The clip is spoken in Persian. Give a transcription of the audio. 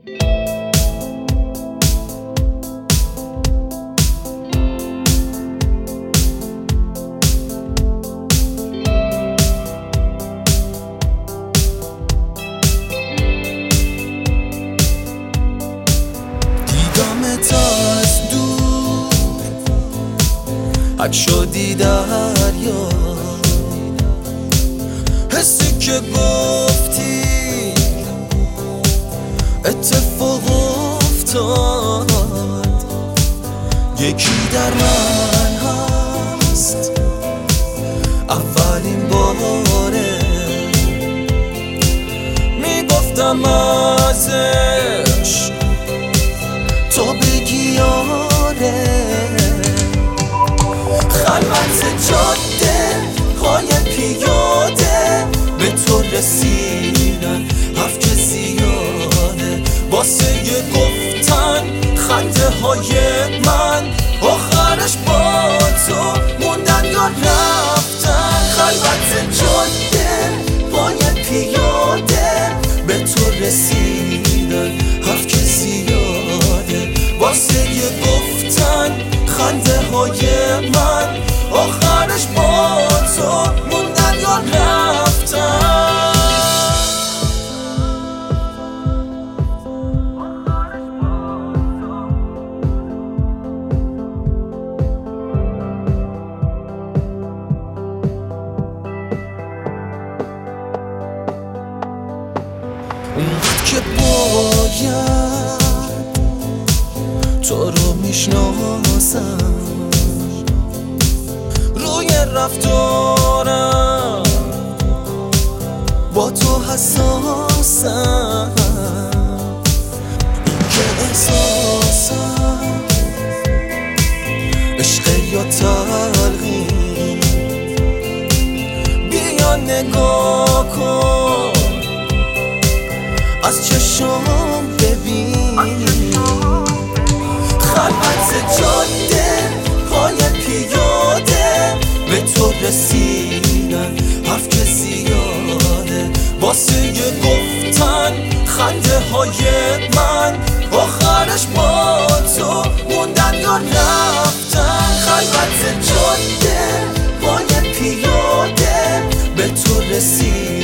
از دور حد شدی دریا، حسی که گفتی اتفاق افتاد. یکی در من هست اولین باره میگفتم ازش تو بگی آره. خلوت جاده های پیاده به تو رسیدن حرف که زیاده، واسه گفتن خنده های من آخرش با تو موندن یا رفتن. خلوت جاده های پیاده به تو رسیدن حرف که زیاده، واسه گفتن خنده های من آخرش با تو موندن یا رفتن. اونقدر که باید تو رو میشناسم، روی رفتارم با تو حساسم. این که احساسم عشق یا تلقین، بیا نگاه کن از چشم ببین. خلوت جاده های پیاده به تو رسیدن حرف که زیاده، واسه گفتن خنده های من آخرش با تو موندن یا رفتن. خلوت جاده های پیاده به تو رسیدن